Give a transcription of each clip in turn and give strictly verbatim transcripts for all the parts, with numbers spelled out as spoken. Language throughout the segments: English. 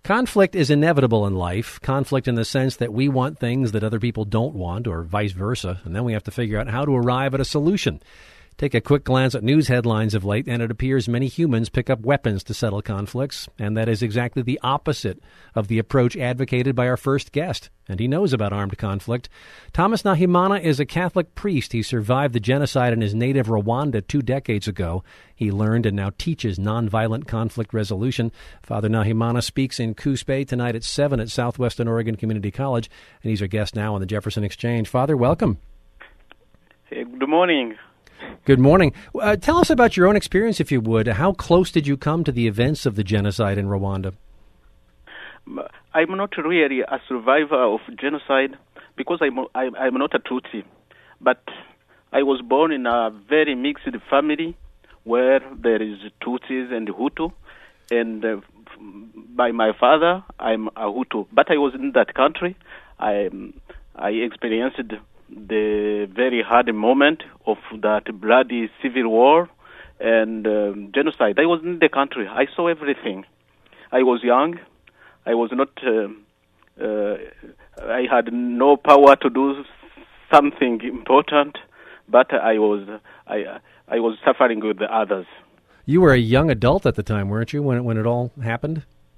Conflict is inevitable in life. Conflict in the sense that we want things that other people don't want, or vice versa, and then we have to figure out how to arrive at a solution. Take a quick glance at news headlines of late, and it appears many humans pick up weapons to settle conflicts, and that is exactly the opposite of the approach advocated by our first guest, and he knows about armed conflict. Thomas Nahimana is a Catholic priest. He survived the genocide in his native Rwanda two decades ago. He learned and now teaches nonviolent conflict resolution. Father Nahimana speaks in Coos Bay tonight at seven at Southwestern Oregon Community College, and he's our guest now on the Jefferson Exchange. Father, welcome. Hey, good morning. Good morning. Uh, tell us about your own experience, if you would. How close did you come to the events of the genocide in Rwanda? I'm not really a survivor of genocide because I'm, I'm not a Tutsi. But I was born in a very mixed family where there is Tutsis and Hutu. And uh, by my father, I'm a Hutu. But I was in that country. I, I experienced the very hard moment of that bloody civil war and um, genocide. I was in the country. I saw everything. I was young. I was not, uh, uh, I had no power to do something important, but I was, I, I was suffering with the others. You were a young adult at the time, weren't you, when it, when it all happened?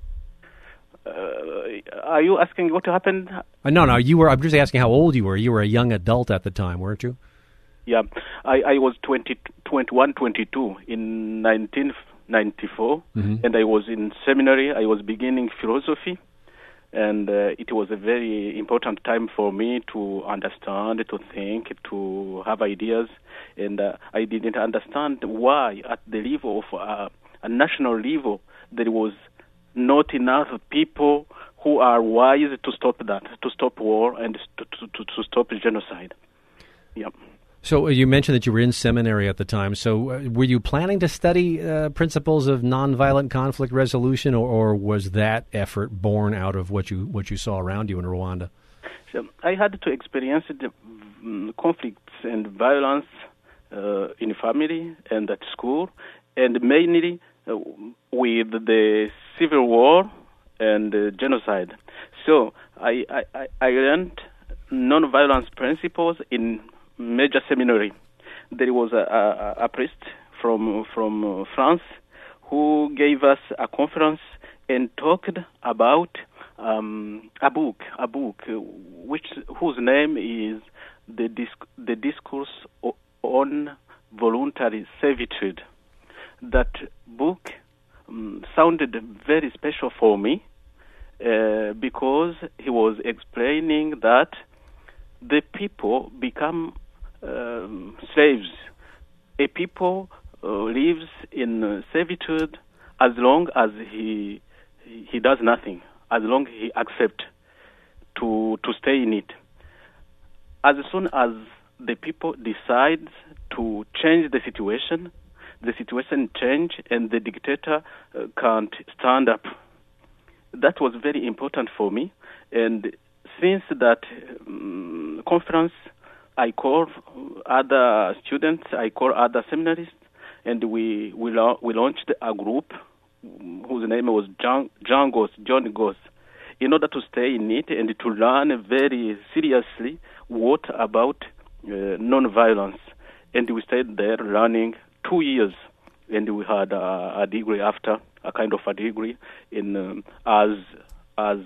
Uh, are you asking what happened? Uh, no, no, you were. I'm just asking how old you were. You were a young adult at the time, weren't you? Yeah, I, I was twenty, twenty-one, twenty-two in nineteen ninety-four, mm-hmm. and I was in seminary. I was beginning philosophy, and uh, it was a very important time for me to understand, to think, to have ideas, and uh, I didn't understand why at the level of uh, a national level there was not enough people who are wise to stop that, to stop war and to, to, to stop genocide. Yeah. So uh, you mentioned that you were in seminary at the time. So uh, were you planning to study uh, principles of nonviolent conflict resolution, or, or was that effort born out of what you what you saw around you in Rwanda? So I had to experience the um, conflicts and violence uh, in family and at school, and mainly uh, with the civil war and uh, genocide. So I, I, I learned non-violence principles in major seminary. There was a, a, a priest from from France who gave us a conference and talked about um, a book, a book which whose name is the Disc- the Discourse on Voluntary Servitude. That book um, sounded very special for me uh, because he was explaining that the people become um, slaves. A people uh, lives in uh, servitude as long as he he does nothing, as long as he accepts to to stay in it. As soon as the people decide to change the situation, the situation change and the dictator uh, can't stand up. That was very important for me. And since that um, conference, I called other students, I called other seminarists, and we we, la- we launched a group whose name was John, John Goss, John Goss, in order to stay in it and to learn very seriously what about uh, non-violence. And we stayed there learning two years, and we had a, a degree after, a kind of a degree in um, as as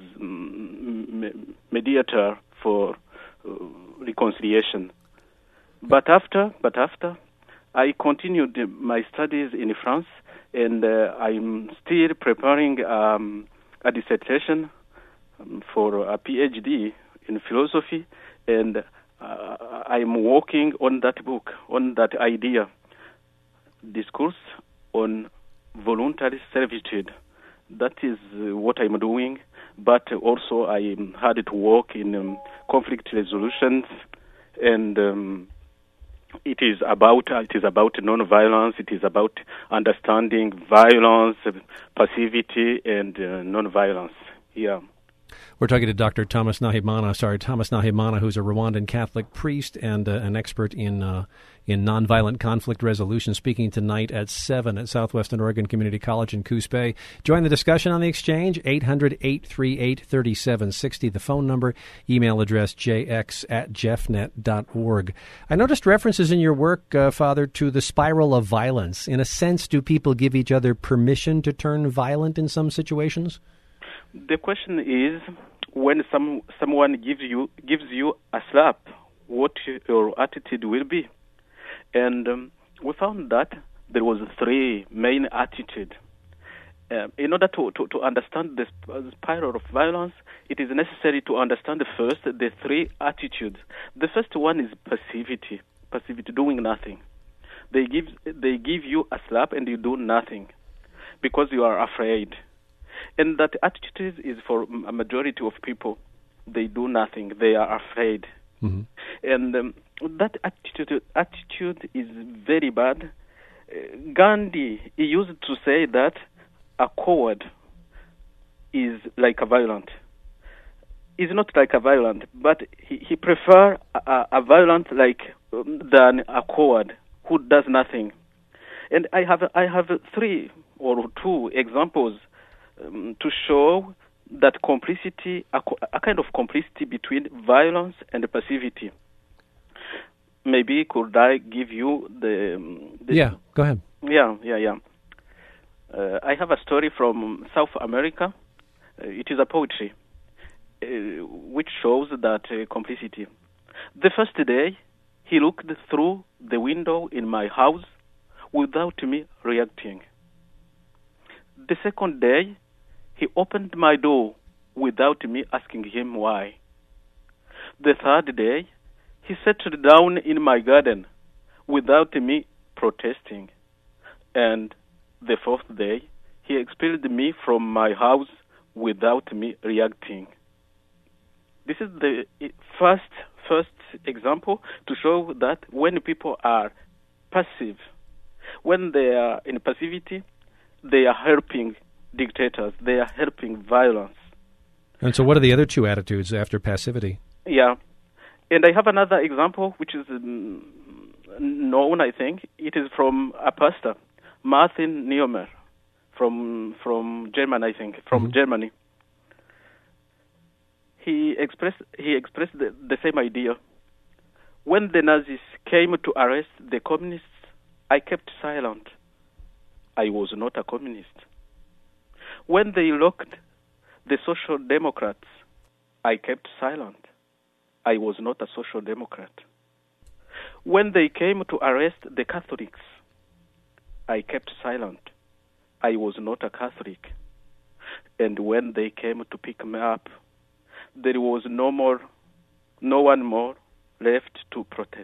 um, mediator for uh, reconciliation. But after, but after, I continued my studies in France, and uh, I'm still preparing um, a dissertation um, for a PhD in philosophy, and uh, I'm working on that book, on that idea, Discourse on Voluntary Servitude. That is uh, what I'm doing, but also I had to work in um, conflict resolutions, and um, it is about uh, it is about non-violence. It is about understanding violence, passivity, and uh, non-violence. Yeah. We're talking to Doctor Thomas Nahimana, sorry, Thomas Nahimana, who's a Rwandan Catholic priest and uh, an expert in uh, in nonviolent conflict resolution, speaking tonight at seven at Southwestern Oregon Community College in Coos Bay. Join the discussion on the exchange, eight hundred, eight three eight, three seven six zero, the phone number, email address j x at jeffnet dot org. I noticed references in your work, uh, Father, to the spiral of violence. In a sense, do people give each other permission to turn violent in some situations? The question is, when some someone gives you gives you a slap, what your attitude will be. And um, we found that there was three main attitudes. Uh, in order to, to, to understand the spiral of violence, it is necessary to understand first the three attitudes. The first one is passivity, passivity, doing nothing. They give they give you a slap and you do nothing because you are afraid. And that attitude is for a majority of people. They do nothing. They are afraid. Mm-hmm. And um, that attitude attitude is very bad. Uh, Gandhi he used to say that a coward is like a violent. He's not like a violent, but he, he prefers a, a violent like um, than a coward who does nothing. And I have I have three or two examples um, to show that complicity, a, a kind of complicity between violence and passivity. Maybe could I give you the... Um, the yeah, go ahead. Yeah, yeah, yeah. Uh, I have a story from South America. Uh, it is a poetry uh, which shows that uh, complicity. The first day, he looked through the window in my house without me reacting. The second day, he opened my door without me asking him why. The third day, he settled down in my garden without me protesting. And the fourth day, he expelled me from my house without me reacting. This is the first first example to show that when people are passive, when they are in passivity, they are helping dictators, they are helping violence. And so what are the other two attitudes after passivity? Yeah. And I have another example which is um, known, I think. It is from a pastor, Martin Niemeyer, from from Germany, I think, from mm-hmm. Germany. He expressed he expressed the, the same idea. When the Nazis came to arrest the communists, I kept silent. I was not a communist. When they locked the Social Democrats, I kept silent. I was not a Social Democrat. When they came to arrest the Catholics, I kept silent. I was not a Catholic. And when they came to pick me up, there was no more, no one more left to protest.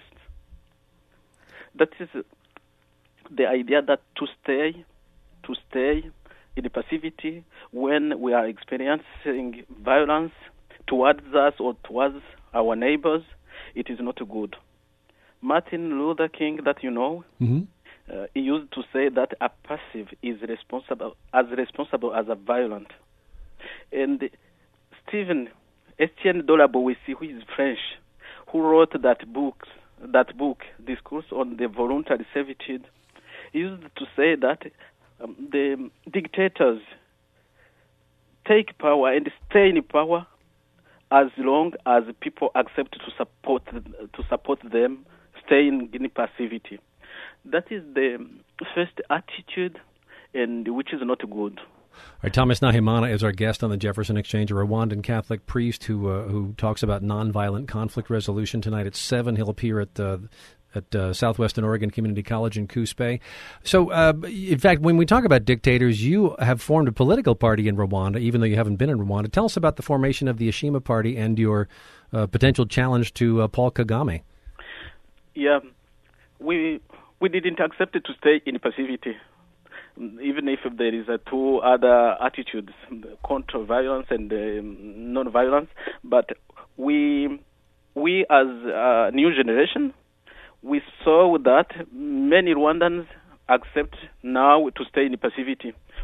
That is the idea that to stay, to stay in passivity when we are experiencing violence towards us or towards our neighbors, it is not good. Martin Luther King, that you know, mm-hmm. uh, he used to say that a passive is responsible as responsible as a violent. And Stephen Estienne de la Boétie, who is French, who wrote that book, that book, Discourse on the Voluntary Servitude, he used to say that um, the dictators take power and stay in power as long as people accept to support to support them, staying in passivity. That is the first attitude, and which is not good. All right, Thomas Nahimana is our guest on the Jefferson Exchange, a Rwandan Catholic priest who uh, who talks about nonviolent conflict resolution tonight at seven. He'll appear at uh, at uh, Southwestern Oregon Community College in Coos Bay. So, uh, in fact, when we talk about dictators, you have formed a political party in Rwanda, even though you haven't been in Rwanda. Tell us about the formation of the Ashima Party and your uh, potential challenge to uh, Paul Kagame. Yeah, we we didn't accept to stay in passivity, even if there is uh, two other attitudes, counter violence and uh, non-violence. But we we as a new generation, we saw that many Rwandans accept now to stay in passivity.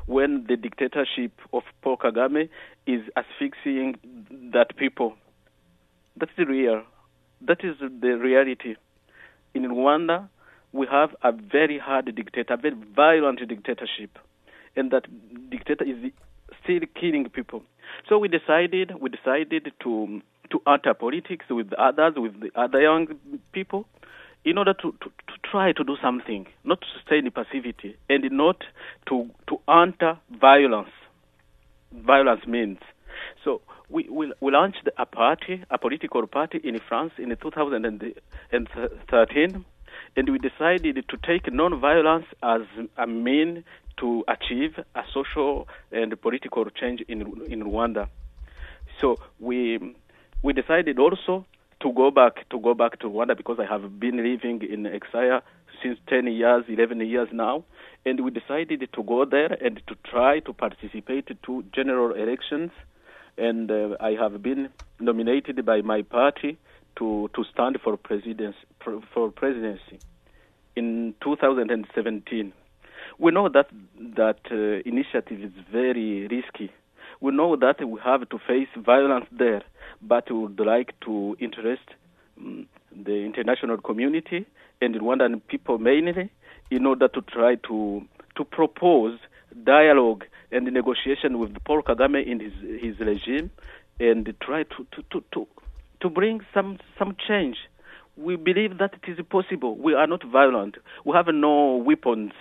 when the dictatorship of Paul Kagame is asphyxiating that people. That's the real. That is the reality. In Rwanda, we have a very hard dictator, a very violent dictatorship, and that dictator is still killing people. So we decided, we decided to to enter politics with others, with the other young people, in order to, to, to try to do something, not to stay in passivity, and not to to enter violence. Violence means. So we we, we launched a party, a political party in France in two thousand thirteen, and we decided to take non-violence as a mean to achieve a social and political change in in Rwanda. So we we decided also to go back to go back to Rwanda, because I have been living in exile since ten years, eleven years now, and we decided to go there and to try to participate to general elections, and uh, I have been nominated by my party to to stand for presidency for presidency in two thousand seventeen. We know that that uh, initiative is very risky. We know that we have to face violence there, but we would like to interest um, the international community and Rwandan people mainly, in order to try to to propose dialogue and negotiation with Paul Kagame in his his regime, and try to to, to, to, to bring some some change. We believe that it is possible. We are not violent. We have no weapons.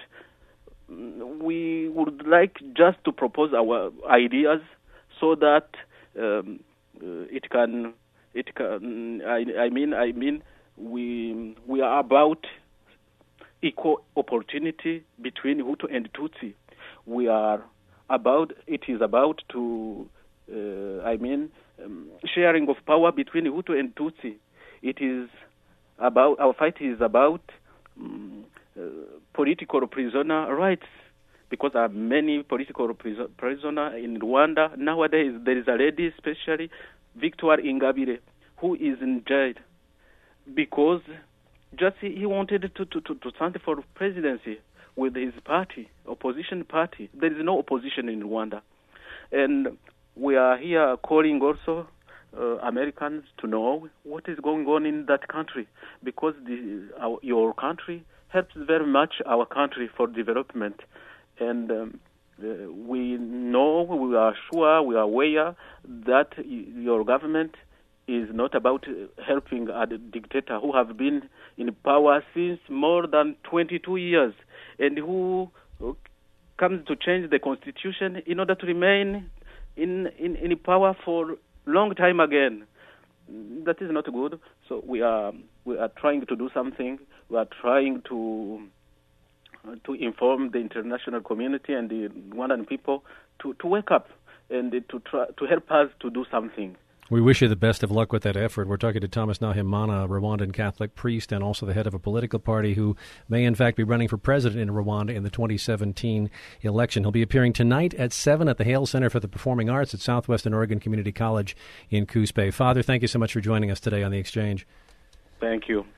We would like just to propose our ideas so that um, uh, it can it can. I, I mean, I mean, we we are about equal opportunity between Hutu and Tutsi. We are about. It is about to. Uh, I mean, um, sharing of power between Hutu and Tutsi. It is about. Our fight is about. Um, Uh, political prisoner rights, because there are many political priso- prisoners in Rwanda. Nowadays, there is a lady, especially Victoire Ingabire, who is in jail because just he, he wanted to, to, to, to stand for presidency with his party, opposition party. There is no opposition in Rwanda. And we are here calling also uh, Americans to know what is going on in that country, because the, our, your country helps very much our country for development. And um, uh, we know, we are sure, we are aware that y- your government is not about helping a dictator who have been in power since more than twenty-two years, and who comes to change the constitution in order to remain in, in, in power for long time again. That is not good. So we are we are trying to do something. We are trying to uh, to inform the international community and the Rwandan people to, to wake up and to try to help us to do something. We wish you the best of luck with that effort. We're talking to Thomas Nahimana, a Rwandan Catholic priest and also the head of a political party who may in fact be running for president in Rwanda in the twenty seventeen election. He'll be appearing tonight at seven at the Hale Center for the Performing Arts at Southwestern Oregon Community College in Coos Bay. Father, thank you so much for joining us today on The Exchange. Thank you.